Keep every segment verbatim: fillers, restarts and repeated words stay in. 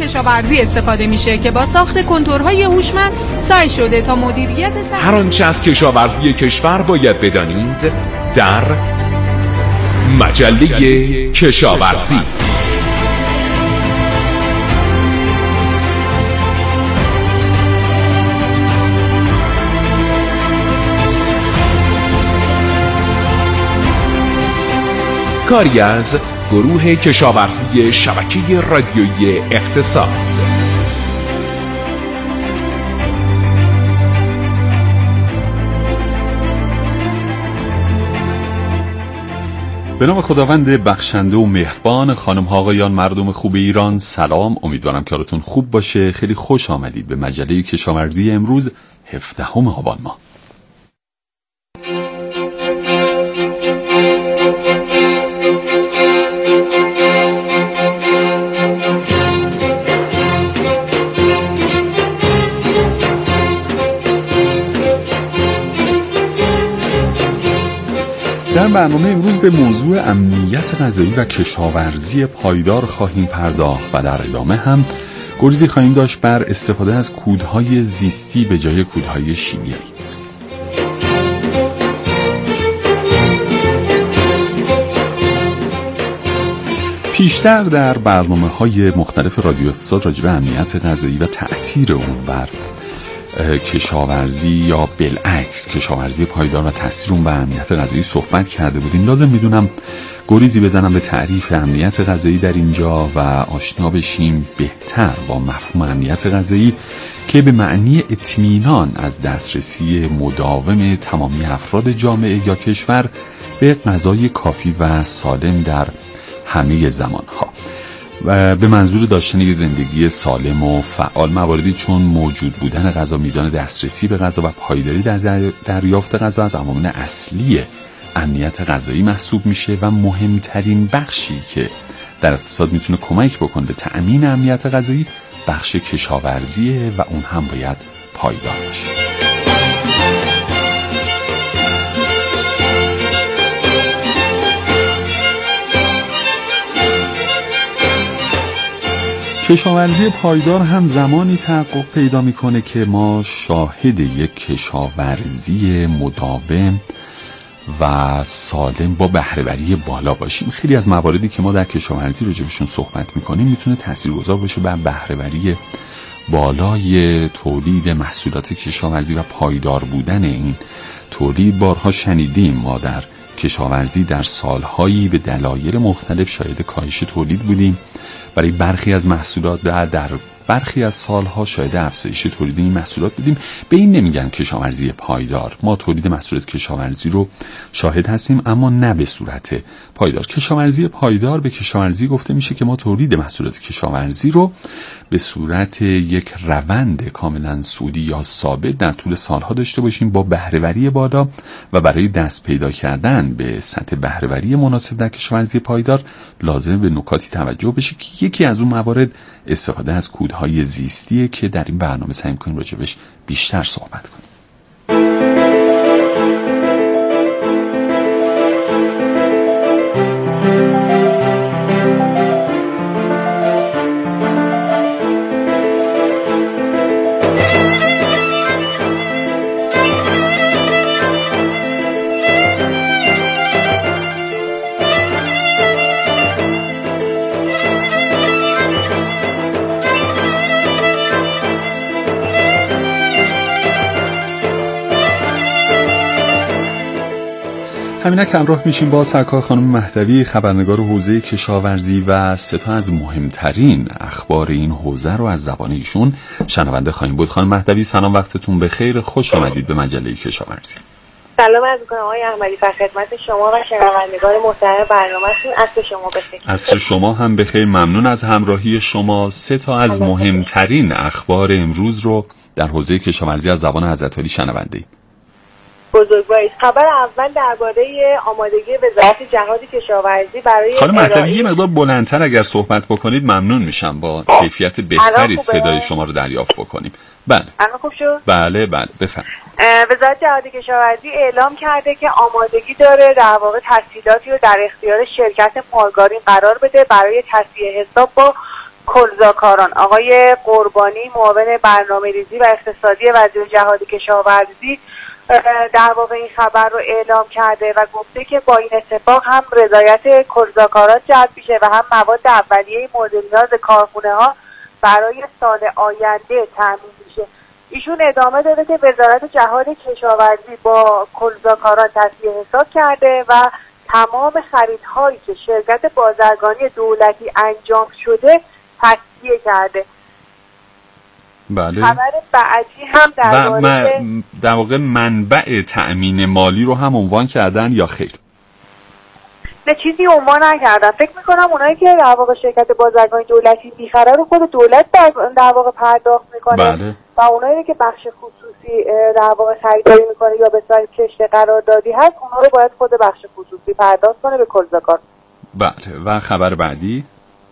کشاورزی استفاده میشه که با ساخت کنتورهای هوشمند سعی شده تا مدیریت سخت هر آنچه از کشاورزی کشور باید بدانید در مجله کشاورزی. کاری از گروه کشاورزی شبکه رادیویی اقتصاد. به نام خداوند بخشنده و مهربان. خانم ها آقایان، مردم خوب ایران، سلام. امیدوارم که حالتون خوب باشه. خیلی خوش آمدید به مجله کشاورزی امروز هفدهم آبان ماه. در برنامه امروز به موضوع امنیت غذایی و کشاورزی پایدار خواهیم پرداخت و در ادامه هم گریزی خواهیم داشت بر استفاده از کودهای زیستی به جای کودهای شیمیایی. پیشتر در برنامه‌های مختلف رادیو اقتصاد راجع به امنیت غذایی و تأثیر اون بر کشاورزی یا بالعکس کشاورزی پایدار و تأثیر اون بر امنیت غذایی صحبت کرده بودیم. لازم میدونم گریزی بزنم به تعریف امنیت غذایی در اینجا و آشنا بشیم بهتر با مفهوم امنیت غذایی که به معنی اطمینان از دسترسی مداوم تمامی افراد جامعه یا کشور به غذای کافی و سالم در همه زمانها و به منظور داشتن یک زندگی سالم و فعال. مواردی چون موجود بودن غذا، میزان دسترسی به غذا و پایداری در دریافت غذا از عوامل اصلی امنیت غذایی محسوب میشه و مهمترین بخشی که در اقتصاد میتونه کمک بکنه به تأمین امنیت غذایی بخش کشاورزیه و اون هم باید پایدار باشه. کشاورزی پایدار هم زمانی تحقق پیدا میکنه که ما شاهد یک کشاورزی مداوم و سالم با بهره‌وری بالا باشیم. خیلی از مواردی که ما در کشاورزی راجبشون صحبت میکنیم میتونه تاثیرگذار باشه بر بهره‌وری بالای تولید محصولات کشاورزی و پایدار بودن این تولید. بارها شنیدیم ما در کشاورزی در سالهایی به دلایل مختلف شاهد کاهش تولید بودیم. برای برخی از محصولات در, در برخی از سالها شاهد افزایش تولید این محصولات بودیم. به این نمیگن کشاورزی پایدار. ما تولید محصولات کشاورزی رو شاهد هستیم اما نه به صورت پایدار. کشاورزی پایدار به کشاورزی گفته میشه که ما تولید محصولات کشاورزی رو به صورت یک روند کاملا سودی یا ثابت در طول سالها داشته باشیم با بهره‌وری بالا و برای دست پیدا کردن به سطح بهره‌وری مناسب در کشاورزی پایدار لازم به نکاتی توجه بشه که یکی از اون موارد استفاده از کودهای زیستیه که در این برنامه سعی می‌کنیم راجبش بیشتر صحبت کنیم. همینک همراه میشیم با سرکار خانم مهدوی، خبرنگار حوزه کشاورزی و سه تا از مهمترین اخبار این حوزه رو از زبان ایشون شنونده خواهیم بود. خانم مهدوی سلام، وقتتون بخیر، خوش آمدید به مجله کشاورزی. سلام عرض می‌کنم آقای احمدی، در خدمت شما و شنوندگان محترم برنامه‌تون. عصر شما بخیر. عصر شما هم بخیر. ممنون از همراهی شما. سه تا از مهمترین اخبار امروز رو در حوزه کشاورزی از زبان حضرت علی شنونده بزرگوارید. خبر اول درباره آمادگی وزارت جهاد کشاورزی برای خانم مهدوی یه مقدار بلندتر اگر صحبت بکنید ممنون میشم، با کیفیت بهتری صدای شما رو دریافت بکنیم. بله الان خوب شد؟ بله بله بفرمایید. وزارت جهاد کشاورزی اعلام کرده که آمادگی داره در واقع تسهیلاتی رو در اختیار شرکت مارگارین قرار بده برای تصفیه حساب با کلزاکاران. آقای قربانی معاون برنامه‌ریزی و اقتصادی وزیر جهاد کشاورزی در واقع این خبر رو اعلام کرده و گفته که با این اتفاق هم رضایت کلزاکاران جلب میشه و هم مواد اولیه مورد نیاز کارخونه ها برای سال آینده تامین میشه. ایشون ادامه داده که وزارت جهاد کشاورزی با کلزاکاران تصفیه حساب کرده و تمام خریدهایی که شرکت بازرگانی دولتی انجام شده تصفیه کرده. بله. خبر بعدی هم در و م... در واقع منبع تأمین مالی رو هم عنوان کردن یا خیر؟ نه چیزی عنوان نکردن. فکر میکنم اونایی که در واقع شرکت بازرگانی دولتی میخره رو خود دولت در واقع پرداخت میکنه. بله. و اونایی که بخش خصوصی در واقع خریداری میکنه یا به صورت کشت قراردادی هست اونها رو باید خود بخش خصوصی پرداخت کنه به کلزاکار. بله. و خبر بعدی؟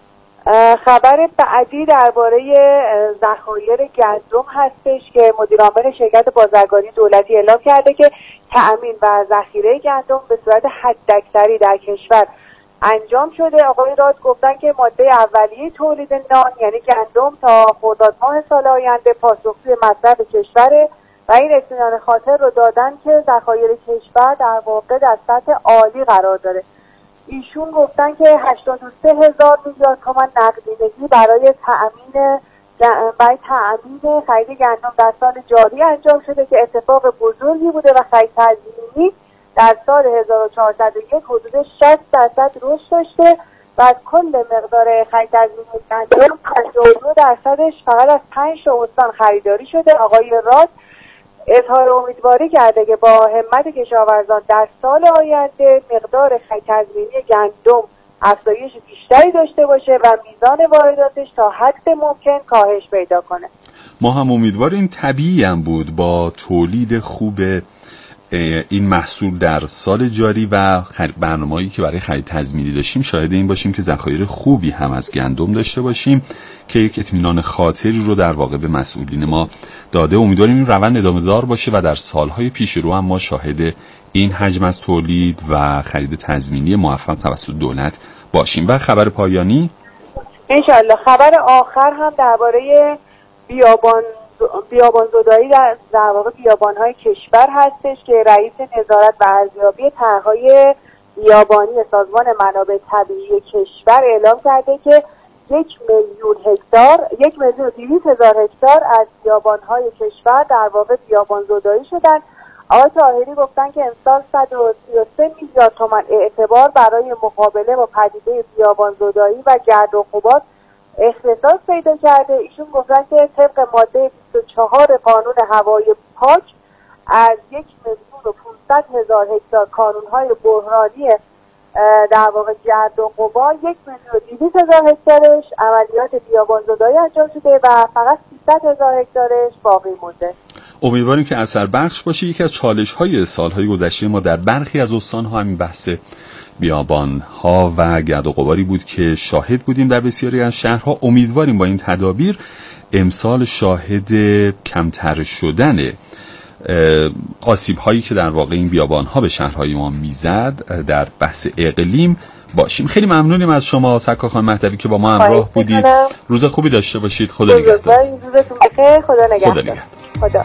خبر بعدی درباره ذخایر گندم هستش که مدیر عامل شرکت بازرگانی دولتی اعلام کرده که تأمین و ذخیره گندم به صورت حداکثری در کشور انجام شده. آقای راد گفتن که ماده اولیه تولید نان یعنی گندم تا خرداد ماه سال آینده پاسخگوی مصرف کشوره و این اطمینان خاطر رو دادن که ذخایر کشور در واقع در سطح عالی قرار داره. ایشون گفتن که هشتاد و سه هزار میلیارد تومان نقدینگی برای تأمین برای تأمین خرید گندم در سال جاری انجام شده که اتفاق بزرگی بوده و خرید تزمینی در سال هزار و چهارصد و یک حدود شصت درصد رشد داشته و از کل مقدار خرید تزمینی گندم پنجاه و دو درصدش فقط از پنج تا استان خریداری شده. آقای راد اظهار امیدواری کرده که با همت کشاورزان در سال آینده مقدار خرید تزمینی گندم افزایش بیشتری داشته باشه و میزان وارداتش تا حد ممکن کاهش پیدا کنه. ما هم امیدواریم. طبیعی هم بود با تولید خوب این محصول در سال جاری و برنامه‌ای که برای خرید تضمینی داشتیم شاهد این باشیم که ذخایر خوبی هم از گندم داشته باشیم که یک اطمینان خاطری رو در واقع به مسئولین ما داده. امیدواریم این روند ادامه دار باشه و در سالهای پیش رو هم ما شاهد این حجم از تولید و خرید تضمینی موفق توسط دولت باشیم. و خبر پایانی انشالله خبر آخر هم درباره بیابان بیابان زدایی در در واقع بیابان‌های کشور هستش که رئیس نظارت و ارزیابی طرح‌های بیابانی سازمان منابع طبیعی کشور اعلام کرده که یک میلیون هکتار یک میلیون و دویست هزار هکتار از بیابان‌های کشور در واقع بیابان زدایی شدن. آقای طاهری گفتن که امسال صد و سی و سه میلیارد تومان اعتبار برای مقابله با پدیده بیابان زدایی و گرد و غبار اختصاص پیدا کرده. ایشون گفتن که طبق ماده بیست و چهار قانون هوای پاک از یک میلیون و پانصد هزار هکتار کانون‌های بحرانی در واقع گرد و غبار یک میلیون و دویست هزار هکتارش عملیات بیابان زدایی انجام شده و فقط سیصد هزار هکتارش باقی مونده. امیدواریم که اثر بخش باشه. یکی از چالش‌های سال‌های گذشته ما در برخی از استان‌ها همین بحث بیابان‌ها و گرد و غباری بود که شاهد بودیم در بسیاری از شهرها. امیدواریم با این تدابیر امسال شاهد کمتر شدن آسیب‌هایی که در واقع این بیابان‌ها به شهرهای ما میزد در بحث اقلیم باشیم. خیلی ممنونیم از شما سکا خانم مهدوی که با ما همراه بودید. روز خوبی داشته باشید. خدا نگهدار. روزتون بخیر. خدا نگهدار. خدا نگهدار. خدا.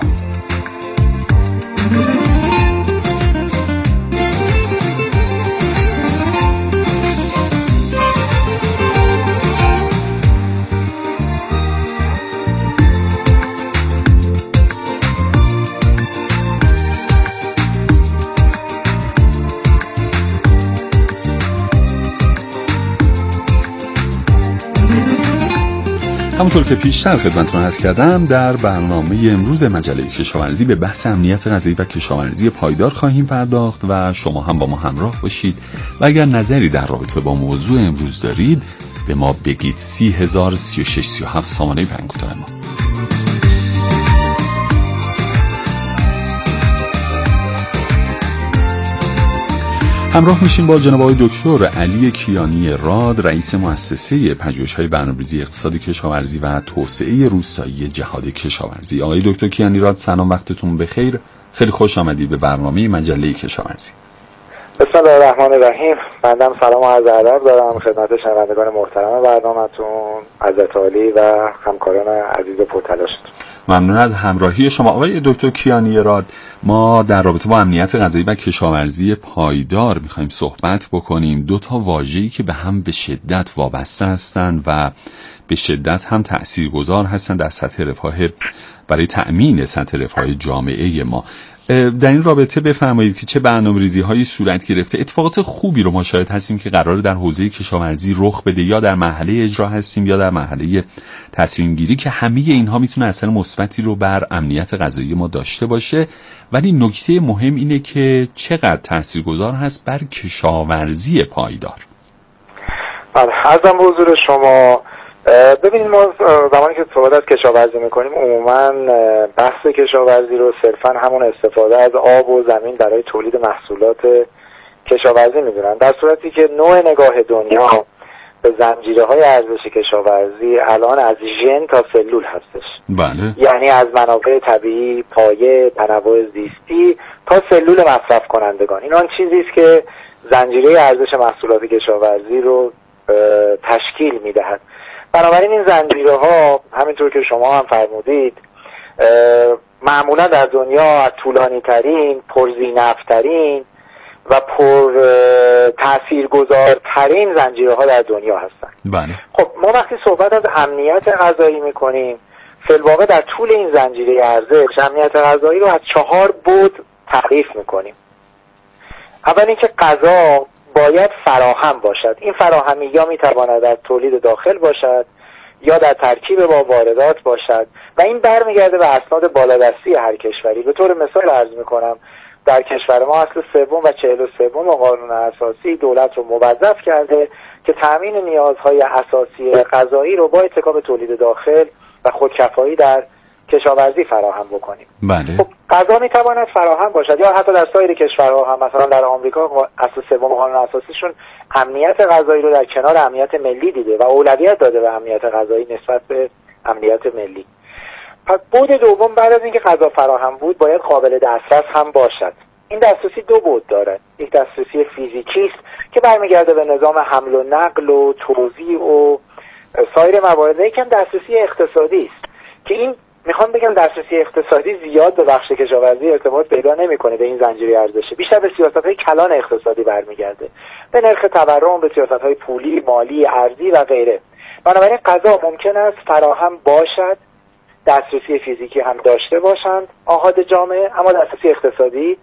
همونطور که پیشتر خدمتتون عرض کردم در برنامه امروز مجله کشاورزی به بحث امنیت غذایی و کشاورزی پایدار خواهیم پرداخت و شما هم با ما همراه باشید و اگر نظری در رابطه با موضوع امروز دارید به ما بگید. سی هزار سی و شش سی و هفت سامانه پیام کوتاه ما. همراه میشیم با جناب آقای دکتر علی کیانی راد، رئیس مؤسسه پژوهش‌های برنامه‌ریزی اقتصاد کشاورزی و توسعه روستایی جهاد کشاورزی. آقای دکتر کیانی راد سلام، وقتتون بخیر. خیلی خوش آمدید به برنامه مجله کشاورزی. بسم الله الرحمن الرحیم. بندم سلام و عرض ادب دارم خدمت شنوندگان محترم برنامه‌تون، حضرت عالی و همکاران عزیز و پرتلاشتون. ممنون از همراهی شما آقای دکتر کیانی راد. ما در رابطه با امنیت غذایی و کشاورزی پایدار میخوایم صحبت بکنیم. دو تا واژه‌ای که به هم به شدت وابسته هستند و به شدت هم تاثیرگذار هستند در سطح رفاه برای تأمین سطح رفاه جامعه ما. در این رابطه بفرمایید که چه برنامه‌ریزی هایی صورت گرفته، اتفاقات خوبی رو ما شاهد هستیم که قراره در حوزه کشاورزی رخ بده، یا در مرحله اجرا هستیم یا در مرحله تصمیم گیری، که همه اینها میتونه اثر مثبتی رو بر امنیت غذایی ما داشته باشه. ولی نکته مهم اینه که چقدر تاثیرگذار هست بر کشاورزی پایدار. عرضم به حضور شما، ببینید ما زمانی که صحبت از کشاورزی میکنیم عموما بحث کشاورزی رو صرفا همون استفاده از آب و زمین برای تولید محصولات کشاورزی میدونن، در صورتی که نوع نگاه دنیا به زنجیره های ارزش کشاورزی الان از ژن تا سلول هستش. بله. یعنی از منابع طبیعی، پایه، تنوع زیستی تا سلول مصرف کنندگان. این آن چیزی است که زنجیره ارزش محصولات کشاورزی رو تشکیل میدهد. بنابراین این زنجیره ها همینطور که شما هم فرمودید معمولا در دنیا از طولانی ترین، پرزینف ترین و پر تاثیرگذارترین زنجیره ها در دنیا هستند. بله. خب ما وقتی صحبت از امنیت غذایی میکنیم، فی الواقع در طول این زنجیره ارزش امنیت غذایی رو از چهار بعد تعریف میکنیم. اول اینکه غذا باید فراهم باشد. این فراهمی یا میتواند در تولید داخل باشد یا در ترکیب با واردات باشد و این برمیگرده به اسناد بالادستی هر کشوری. به طور مثال عرض میکنم در کشور ما اصل سوم و چهل و سوم قانون اساسی دولت رو موظف کرده که تامین نیازهای اساسی غذایی رو با اتکا به تولید داخل و خودکفایی در کشاورزی فراهم بکنیم. بله. خب غذا میتواند فراهم باشد یا حتی در سایر کشورها هم، مثلا در آمریکا اصل سوم قانون اساسیشون امنیت غذایی رو در کنار امنیت ملی دیده و اولویت داده به امنیت غذایی نسبت به امنیت ملی. پس بعد دوم بعد از اینکه غذا فراهم بود باید قابل دسترس هم باشد. این دسترسی دو بعد دارد. یک دسترسی فیزیکی است که برمیگرده به نظام حمل و نقل و توزیع و سایر موارد. یکم دسترسی اقتصادی است که این میخوام بگم دسترسی اقتصادی زیاد به بخش کشاورزی ارتباط پیدا نمیکنه به این زنجیره ارزشه، بیشتر به سیاست‌های کلان اقتصادی برمیگرده، به نرخ تورم، به سیاست‌های پولی، مالی، ارزی و غیره. بنابراین غذا ممکن است فراهم باشد، دسترسی فیزیکی هم داشته باشند آحاد جامعه، اما دسترسی اقتصادی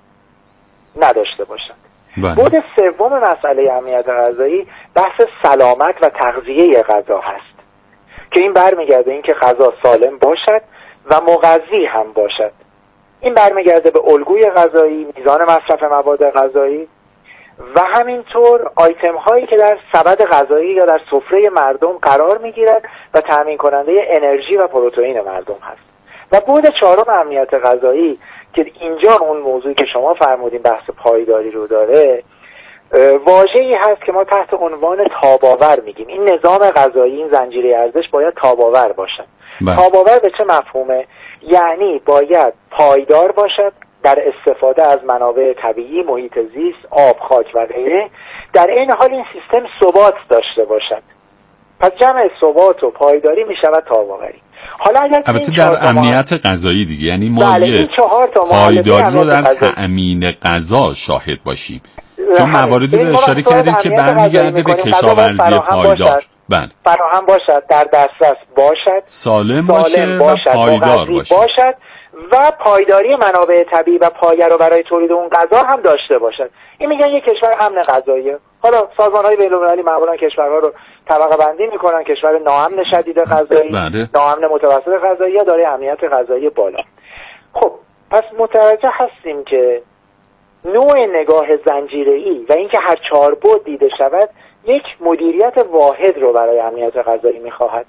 نداشته باشند. بعد سوم مسئله امنیت غذایی بحث سلامت و تغذیه غذا هست که این برمیگرده اینکه غذا سالم باشد و مغذی هم باشد. این برمیگرده به الگوی غذایی، میزان مصرف مواد غذایی و همینطور آیتم هایی که در سبد غذایی یا در سفره مردم قرار میگیرد و تامین کننده انرژی و پروتئین مردم هست. و بعد چهارم امنیت غذایی که اینجا اون موضوعی که شما فرمودین بحث پایداری رو داره، واژه‌ای هست که ما تحت عنوان تاب‌آور میگیم. این نظام غذایی، این زنجیره ارزش باید تاب‌آور باشد. تاب‌آور به چه مفهومه؟ یعنی باید پایدار باشد در استفاده از منابع طبیعی، محیط زیست، آب، خاک و غیره. در این حال این سیستم ثبات داشته باشد. پس جمع ثبات و پایداری میشود تاب‌آوری. حالا اگر البته در امنیت غذایی دیگه، یعنی ما یه پایداری رو در تأمین غذا شاهد باشیم، چون مواردی رو اشاره کردید که برمیگرده به کشاورزی پایدار. بله. فراهم باشد، در دسترس باشد، سالم باشه باشد، و پایدار باشه. باشد و پایداری منابع طبیعی و پایه رو برای تولید اون غذا هم داشته باشد. این میگن یک کشور امن غذاییه. حالا سازمان‌های بین‌المللی معمولا کشورها رو طبقه بندی میکنن، کشور ناامن شدید غذایی، بله. ناامن متوسط غذایی یا داره امنیت غذایی بالا. خب پس متوجه هستیم که نوع نگاه زنجیره‌ای و اینکه هر چهار بعد دیده شود یک مدیریت واحد رو برای امنیت غذایی میخواهد،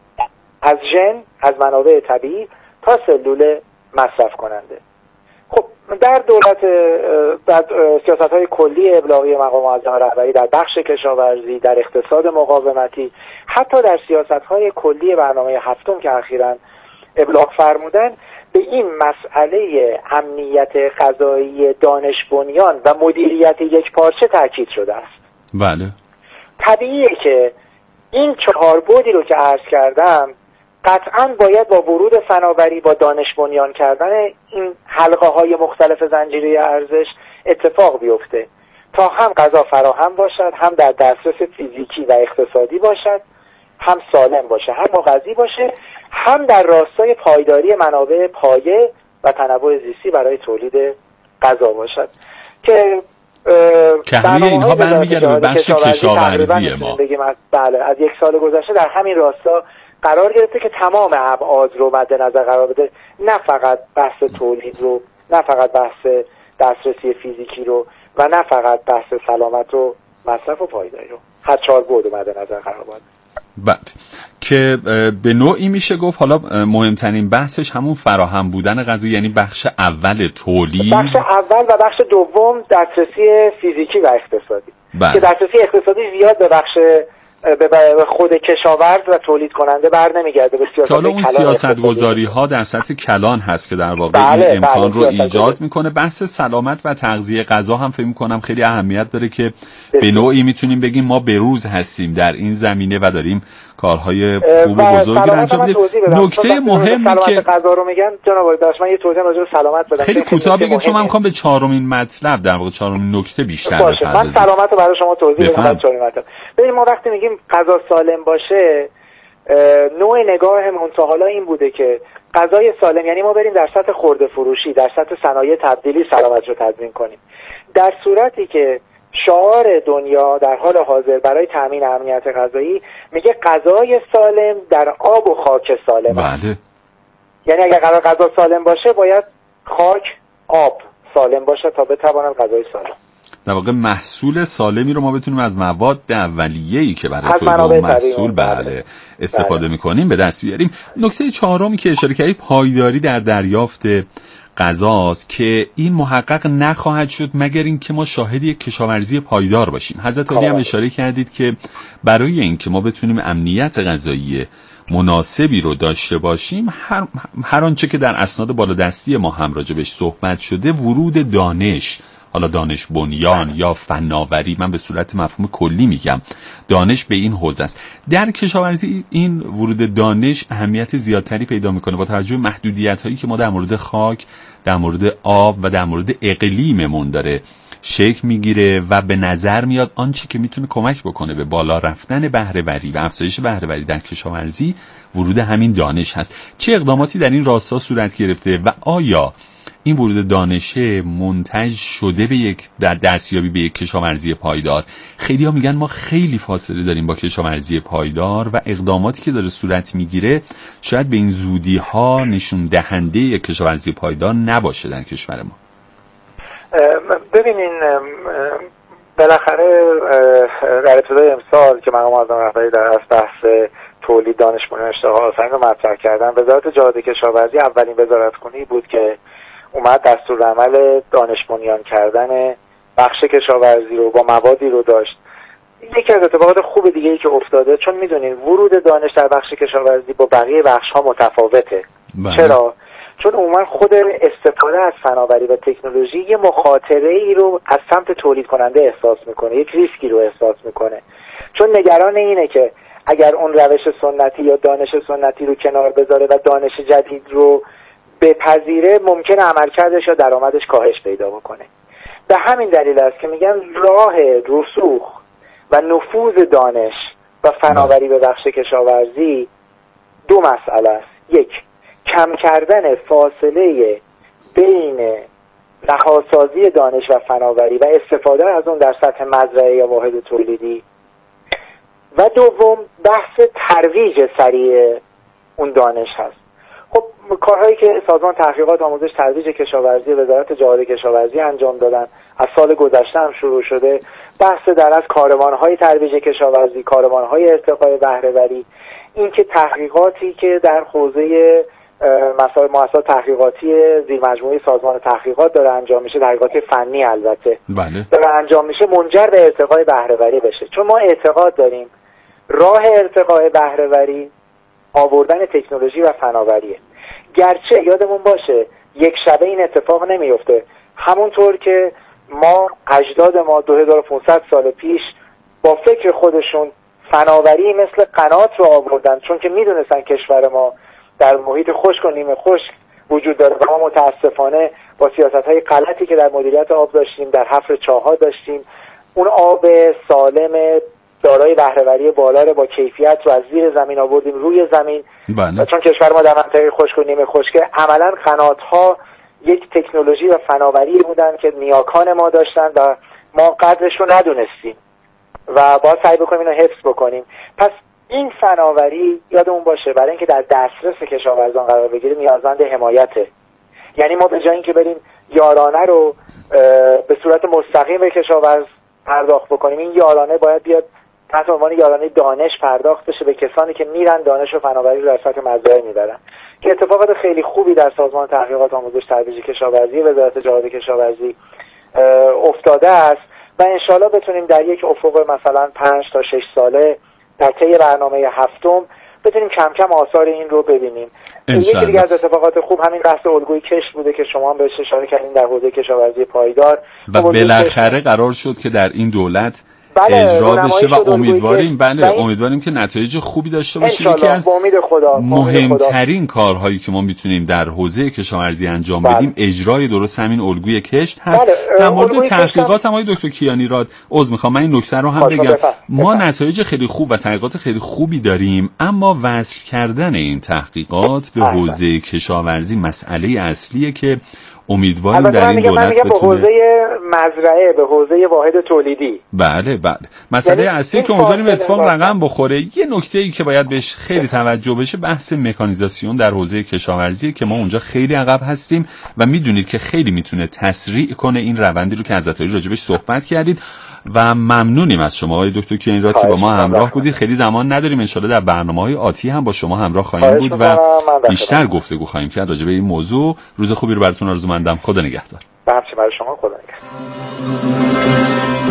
از ژن، از منابع طبیعی تا سلول مصرف کننده. خب در دولت، در سیاست‌های کلی ابلاغی مقام معظم رهبری در بخش کشاورزی، در اقتصاد مقاومتی، حتی در سیاست‌های کلی برنامه هفتم که اخیراً ابلاغ فرمودن، به این مسئله امنیت غذایی دانش بنیان و مدیریت یک پارچه تاکید شده است. بله. طبیعیه که این چهار بعدی رو که عرض کردم قطعاً باید با ورود فناوری، با دانش بنیان کردن این حلقه های مختلف زنجیره ارزش اتفاق بیفته تا هم غذا فراهم باشد، هم در دسترس فیزیکی و اقتصادی باشد، هم سالم باشه، هم مغذی باشه، هم در راستای پایداری منابع پایه و تنوع زیستی برای تولید غذا باشد که که همه اینها برمیگرده به بخش کشاورزی ما. بگیم از بله از یک سال گذشته در همین راستا قرار گرفته که تمام ابعاد رو مد نظر قرار بده، نه فقط بحث تولید رو، نه فقط بحث دسترسی فیزیکی رو و نه فقط بحث سلامت و مصرف و پایداری رو، هر چهار بعد رو مد نظر قرار بده. بعد که به نوعی میشه گفت حالا مهمترین بحثش همون فراهم بودن غذا، یعنی بخش اول تولید، بخش اول و بخش دوم دسترسی فیزیکی و اقتصادی. بله. که دسترسی اقتصادی زیاد به بخش به خود کشاورز و تولید کننده بر نمیگرده، به سیاست حالا اون سیاست گذاری ها در سطح کلان هست که در واقع بله، این امکان بله، رو ایجاد میکنه. بحث سلامت و تغذیه غذا هم فکر میکنم خیلی اهمیت داره که به نوعی میتونیم بگیم ما بروز هستیم در این زمینه و داریم کارهای خوب و بزرگی رو انجام میدیم. نکته مهمی که غذا رو میگن جناب آقای داش، من یه توضیح راجع به سلامت بدم خیلی کوتاه بگید چون من میخوام به چهارمین مطلب در واقع چهارمین نکته بیشتر بپردازم. من سلامت رو برای شما توضیح بدم. چهارمین مطلب ببینید، ما وقتی میگیم غذا سالم باشه نوع نگاهمون تا حالا این بوده که غذای سالم یعنی ما بریم در سطح خرده فروشی، در سطح صنایع تبدیلی سلامت رو تضمین کنیم، در صورتی که شعار دنیا در حال حاضر برای تامین امنیت غذایی میگه غذای سالم در آب و خاک سالم. بله. یعنی اگر قرار غذا سالم باشه باید خاک، آب سالم باشه تا بتواند غذای سالم. در واقع محصول سالمی رو ما بتونیم از مواد اولیه‌ای که برای تولید محصول بله استفاده بله. می‌کنیم به دست بیاریم. نکته چهارمی که اشاره کردید پایداری در دریافت غذاست که این محقق نخواهد شد مگر اینکه ما شاهد یک کشاورزی پایدار باشیم. حضرت علی هم اشاره کردید که برای اینکه ما بتونیم امنیت غذایی مناسبی رو داشته باشیم هر, هر آنچه که در اسناد بالادستی ما هم راجبش صحبت شده، ورود دانش، حالا دانش بنیان یا فناوری، من به صورت مفهوم کلی میگم دانش به این حوزه است. در کشاورزی این ورود دانش اهمیت زیادتری پیدا میکنه با توجه به محدودیت هایی که ما در مورد خاک، در مورد آب و در مورد اقلیممون داره شکل میگیره و به نظر میاد آنچه که میتونه کمک بکنه به بالا رفتن بهره‌وری و افزایش بهره‌وری در کشاورزی ورود همین دانش هست. چه اقداماتی در این راستا صورت گرفته و آیا این ورود دانش منتج شده به یک در دستیابی به یک کشاورزی پایدار؟ خیلی ها میگن ما خیلی فاصله داریم با کشاورزی پایدار و اقداماتی که داره صورت میگیره شاید به این زودی ها نشون دهنده یک کشاورزی پایدار نباشه در کشور ما. ببینین بالاخره در ابتدای امسال که مقام معظم رهبری در از بحث تولید دانش بنیان اشتغال آفرین رو مطرح کردن، وزارت جهاد کشاورزی اولین وزارتخونه‌ای بود که اومد دستورالعمل دانش بنیان کردن بخش کشاورزی رو با موادی رو داشت. یکی از اتفاقات خوب دیگه ای که افتاده، چون میدونین ورود دانش در بخش کشاورزی با بقیه بخش ها متفاوته. بله. چرا؟ چون عموما خود استفاده از فناوری و تکنولوژی یه مخاطره ای رو از سمت تولید کننده احساس میکنه، یک ریسکی رو احساس میکنه، چون نگران اینه که اگر اون روش سنتی یا دانش سنتی رو کنار بذاره و دانش جدید رو بپذیره ممکنه عملکردش یا درآمدش کاهش پیدا بکنه. به همین دلیل است که میگن راه رسوخ و نفوذ دانش و فناوری به بخش کشاورزی دو مسئله است. یک، کم کردن فاصله بین رهاسازی دانش و فناوری و استفاده از اون در سطح مزرعه یا واحد تولیدی، و دوم بحث ترویج سریع اون دانش هست. خب کارهایی که سازمان تحقیقات آموزش ترویج کشاورزی وزارت جهاد کشاورزی انجام دادن از سال گذشته هم شروع شده. بحث در از کاروانهای ترویج کشاورزی، کاروانهای ارتقای بهره‌وری، این که تحقیقاتی که در حوزه مسائل مؤسسات تحقیقاتی زیر مجموعه سازمان تحقیقات داره انجام میشه، تحقیقات فنی البته بله. داره انجام میشه، منجر به ارتقای بهره‌وری بشه. چون ما اعتقاد داریم راه ارتقای بهره‌وری آوردن تکنولوژی و فناوریه. گرچه یادمون باشه یک شبه این اتفاق نمیفته. همونطور که ما اجداد ما دو هزار و پانصد سال پیش با فکر خودشون فناوری مثل قنات رو آوردن، چون که میدونستن کشور ما در محیط خشک و نیمه خشک وجود داره و ما متاسفانه با سیاست‌های غلطی که در مدیریت آب داشتیم، در حفر چاه‌ها داشتیم، اون آب سالم دارای بهره‌وری بالا رو با کیفیت رو از زیر زمین آوردیم روی زمین. بله. و چون کشور ما در منطقه خشک و نیمه خشک، عملاً قنات‌ها یک تکنولوژی و فناوری بودن که نیاکان ما داشتن و ما قدرش رو ندونستیم و باید سعی بکنیم اینو حفظ بکنیم. پس این فناوری یادمون باشه برای اینکه در دسترس کشاورزان قرار بگیره نیازمند حمایته. یعنی ما به جای اینکه بریم یارانه رو به صورت مستقیم به کشاورز پرداخت بکنیم، این یارانه باید بیاد تحت عنوان یارانه دانش پرداخت بشه به کسانی که میرن دانش و فناوری رو در سطح مزرعه میبرن، که اتفاقات خیلی خوبی در سازمان تحقیقات آموزش ترویج کشاورزی وزارت جهاد کشاورزی افتاده است و انشالله بتونیم در یک افق مثلا پنج تا شش ساله در طی برنامه هفتم بتونیم کم کم آثار این رو ببینیم. یکی دیگه از اتفاقات خوب همین بحث الگوی کشت بوده که شما هم بهش اشاره کردین در حوزه کشاورزی پایدار و بالاخره قرار شد که در این دولت بله اجرا بشه و امیدواریم بله امیدواریم که نتایج خوبی داشته باشه. یکی از خدا. مهمترین کارهایی که ما میتونیم در حوزه کشاورزی انجام بله. بدیم اجرای درست همین الگوی کشت هست. بله. در مورد تحقیقات هم آقای دکتر کیانیراد عذر میخوام من این نکته رو هم بگم بفهم. ما بفهم. نتایج خیلی خوب و تحقیقات خیلی خوبی داریم، اما وصل کردن این تحقیقات به حوزه کشاورزی مسئله اصلیه که امیدواریم در این دولت بتونه به حوزه مزرعه، به حوزه واحد تولیدی. بله بله مسئله یعنی اصلی که امیدواریم اتفاق رقم بخوره. یه نکته‌ای که باید بهش خیلی توجه بشه بحث مکانیزاسیون در حوزه کشاورزی که ما اونجا خیلی عقب هستیم و میدونید که خیلی میتونه تسریع کنه این روندی رو که حضرت راجبش صحبت کردید و ممنونیم از شما آقای دکتر کیانیراد که با ما همراه بودید. خیلی زمان نداریم، ان شاءالله در برنامه‌های آتی هم با شما همراه خواهیم بود و بیشتر گفتگو خواهیم کرد راجع به این موضوع. روز خوبی رو براتون آرزو مندم. خدا نگهدار. بخشی برای شما. خدا نگهدار.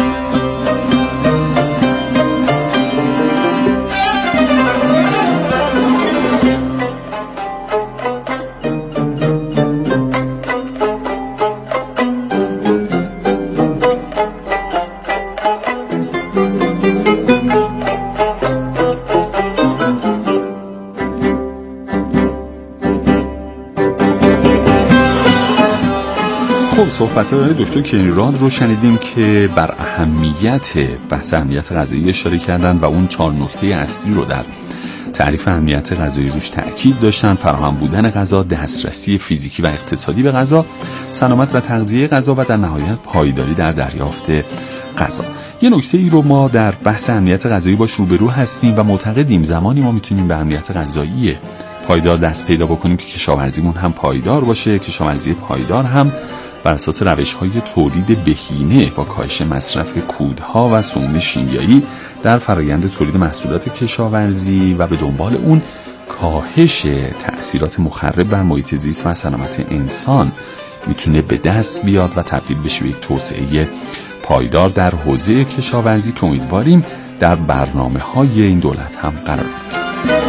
صحبت های دکتر کیانیراد رو شنیدیم که بر اهمیت بحث اهمیت غذایی اشاره کردن و اون چهار نکته اصلی رو در تعریف اهمیت غذایی روش تأکید داشتن: فراهم بودن غذا، دسترسی فیزیکی و اقتصادی به غذا، سلامت و تغذیه غذا و در نهایت پایداری در دریافت غذا. یه نکته ای رو ما در بحث اهمیت غذایی باش روبرو هستیم و معتقدیم زمانی ما میتونیم به اهمیت غذایی پایدار دست پیدا بکنیم که کشاورزیمون هم پایدار باشه. کشاورزی پایدار هم بر اساس روش‌های تولید بهینه با کاهش مصرف کودها و سموم شیمیایی در فرآیند تولید محصولات کشاورزی و به دنبال اون کاهش تأثیرات مخرب بر محیط زیست و سلامت انسان میتونه به دست بیاد و تبدیل بشه به یک توسعه پایدار در حوزه کشاورزی که امیدواریم در برنامه‌های این دولت هم قرار بگیره.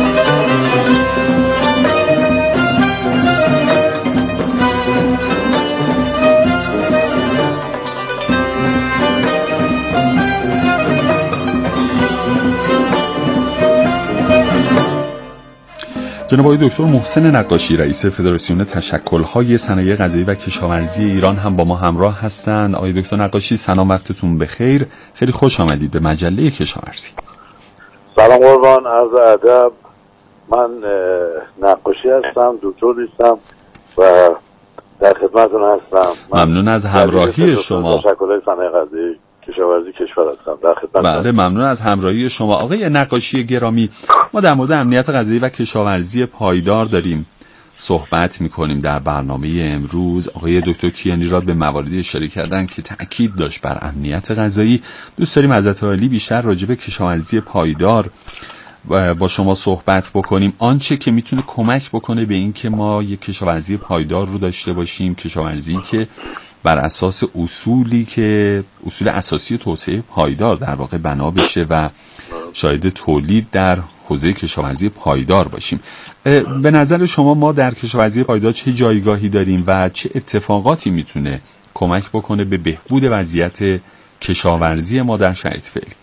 جناب آقای دکتر محسن نقاشی رئیس فدراسیون تشکل‌های صنایع غذایی و کشاورزی ایران هم با ما همراه هستند. آقای دکتر نقاشی سلام، وقتتون بخیر. خیلی خوش آمدید به مجله کشاورزی. سلام قربان، عرض ادب. من نقاشی هستم، دکتر نیستم و در خدمتتون هستم. ممنون از همراهی شما. تشکل‌های صنایع غذایی کشاورزی کشور هستم، در خدمت. بله ممنون از همراهی شما. آقای نقاشی گرامی، ما در مورد امنیت غذایی و کشاورزی پایدار داریم صحبت میکنیم در برنامه امروز. آقای دکتر کیانیراد به مواردی اشاره کردن که تأکید داشت بر امنیت غذایی. دوست داریم حضرت عالی بیشتر راجع به کشاورزی پایدار با شما صحبت بکنیم، آنچه که میتونه کمک بکنه به این که ما یک کشاورزی پایدار رو داشته باشیم، کشاورزی که بر اساس اصولی که اصول اساسی توسعه پایدار در واقع بنا بشه و شاهد تولید در حوزه کشاورزی پایدار باشیم. به نظر شما ما در کشاورزی پایدار چه جایگاهی داریم و چه اتفاقاتی میتونه کمک بکنه به بهبود وضعیت کشاورزی ما در شرایط فعلی؟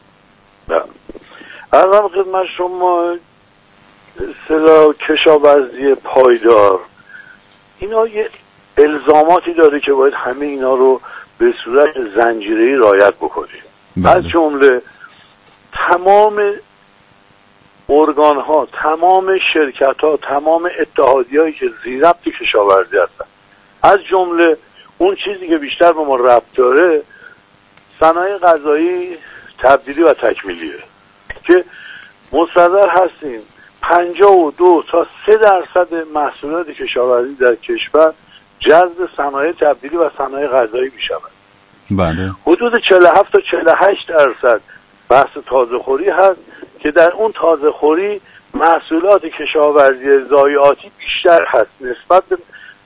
عرضم خدمت شما اصطلاح کشاورزی پایدار اینا یه الزاماتی داره که باید همه اینا رو به صورت زنجیره‌ای رعایت بکنیم. از جمله تمام ارگان ها، تمام شرکت ها، تمام اتحادی هایی که زیربط کشاورزی هستن، از جمله اون چیزی که بیشتر به ما ربط داره صنایع غذایی تبدیلی و تکمیلیه که مستظر هستیم پنجاه و دو تا سه درصد محصولات کشاورزی در کشور جذب صنایع تبدیلی و صنایع غذایی میشود. بله. حدود چهل و هفت تا چهل و هشت درصد بحث تازه خوری هست که در اون تازه خوری محصولات کشاورزی ضایعاتی بیشتر هست نسبت به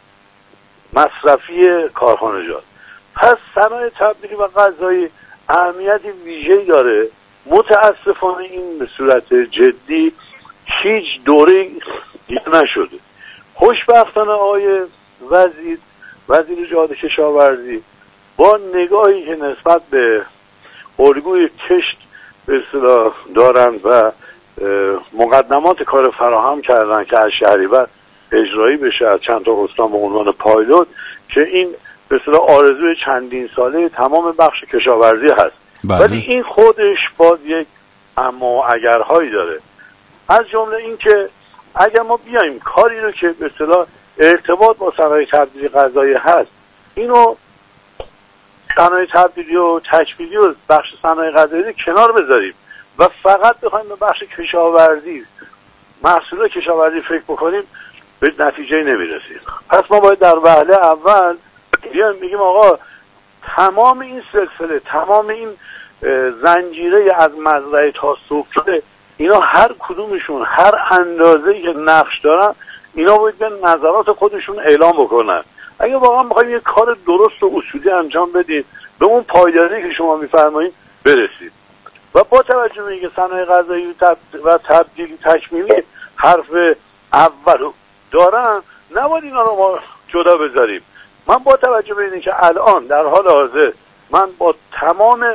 مصرفی کارخانجات. پس صنایع تبدیلی و غذایی اهمیت ویژه‌ای داره. متاسفانه این به صورت جدی هیچ دوره دیده نشده. خوشبختانه آقای وزیر وزیر جهاد کشاورزی با نگاهی که نسبت به الگوی کشت به اصطلاح دارند و مقدمات کار فراهم کردن که از شهریور اجرایی بشه از چند تا استان به عنوان پایلوت که این به اصطلاح آرزوی چندین ساله تمام بخش کشاورزی هست. بله. ولی این خودش باز یک اما و اگرهایی داره. از جمله این که اگر ما بیایم کاری رو که به اصطلاح ارتباط با صنایع تبدیلی غذایی هست اینو صنایع تبدیلی و تکمیلی و بخش صنایع غذایی کنار بذاریم و فقط بخوایم به بخش کشاورزی محصول کشاورزی فکر بکنیم به نتیجه نمیرسیم. پس ما باید در وهله اول بیایم بگیم آقا تمام این سلسله تمام این زنجیره از مزرعه تا سفره اینا هر کدومشون هر اندازه‌ای که نقش دارن اینا باید به نظرات خودشون اعلام بکنن. اگه واقعا می‌خوایم یه کار درست و اصولی انجام بدیم به اون پایداری که شما می‌فرمایید برسید و با توجه به اینکه صنایع غذایی و تبدیلی تکمیلی حرف اول دارن نباید اینا رو ما جدا بذاریم. من با توجه به اینکه الان در حال حاضر من با تمام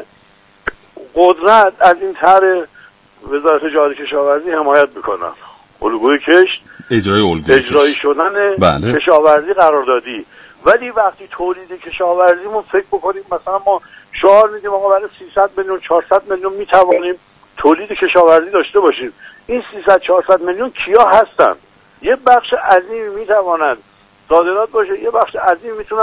قدرت از این طرح وزارت جهاد کشاورزی حمایت میکنم. الگوی کشت اجرای الگوی اجرایی شدن بله. کشاورزی قراردادی. ولی وقتی تولید کشاورزیمون فکر بکنیم مثلا ما شعار میدیم آقا برای سیصد میلیون چهارصد میلیون میتوانیم تولید کشاورزی داشته باشیم. این سیصد چهارصد میلیون کیا هستن؟ یه بخش عظیمی میتوانند صادرات باشه، یه بخش عظیمی میتونه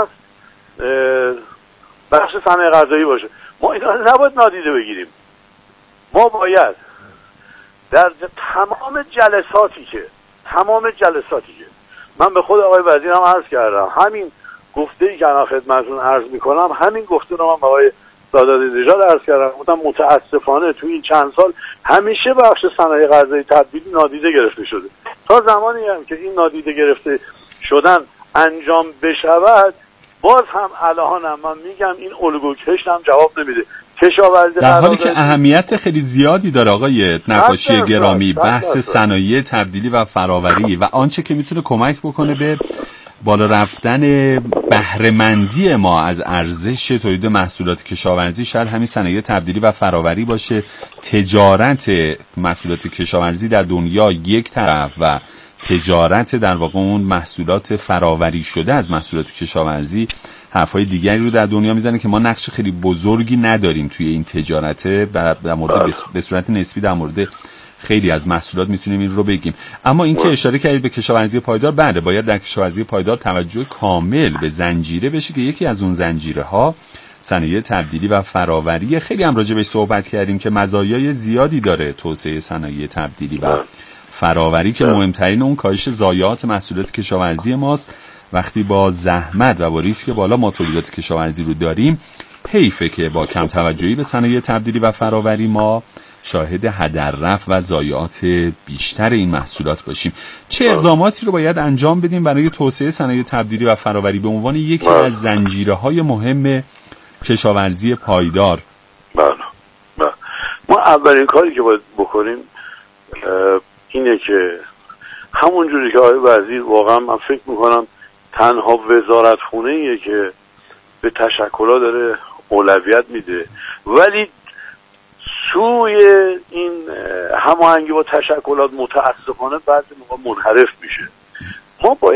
بخش صنایع غذایی باشه. ما اینا نباید نادیده بگیریم. ما باید در تمام جلساتی که تمام جلساتی که من به خود آقای وزیرم عرض کردم همین گفته‌ای که الان خدمتتون عرض میکنم همین گفته رو من به آقای سادات نژاد عرض کردم. گفتم متاسفانه تو این چند سال همیشه بخش صنایع غذایی تبدیلی نادیده گرفته شده. تا زمانی هم که این نادیده گرفته شدن انجام بشود باز هم الان هم من میگم این الگو کشت هم جواب نمیده. کشاورزی در حالی که اهمیت خیلی زیادی داره آقای نقاشی گرامی بحث صنایع تبدیلی و فراوری و آنچه که میتونه کمک بکنه به بالا رفتن بهره‌مندی ما از ارزش تولید محصولات کشاورزی شاید همین صنایع تبدیلی و فراوری باشه. تجارت محصولات کشاورزی در دنیا یک طرف و تجارت در واقع اون محصولات فراوری شده از محصولات کشاورزی حرفای دیگری رو در دنیا میزنه که ما نقش خیلی بزرگی نداریم توی این تجارت و در مورد به صورت نسبی در مورد خیلی از محصولات میتونیم این رو بگیم. اما این که اشاره کردید به کشاورزی پایدار، بله باید در کشاورزی پایدار توجه کامل به زنجیره بشه که یکی از اون زنجیره ها صنایع تبدیلی و فراوری. خیلی هم راجع بهش صحبت کردیم که مزایای زیادی داره توسعه صنایع تبدیلی و فراوری که مهمترین اون کاهش ضایعات محصولات کشاورزی ماست. وقتی با زحمت و با ریسک بالا ما تولیدات کشاورزی رو داریم حیفه که با کم توجهی به صنایع تبدیلی و فراوری ما شاهد هدر رفت و ضایعات بیشتر این محصولات باشیم. چه اقداماتی رو باید انجام بدیم برای توسعه صنایع تبدیلی و فراوری به عنوان یکی از زنجیره‌های مهم کشاورزی پایدار؟ بله. ما اولین کاری که باید بکنیم اینه که همون جوری که آقای وزیر واقعا من فکر میکنم تنها وزارت خونه ایه که به تشکلات داره اولویت میده، ولی سوی این هماهنگی با تشکلات متاسفانه بعضی موقع منحرف میشه. ما باید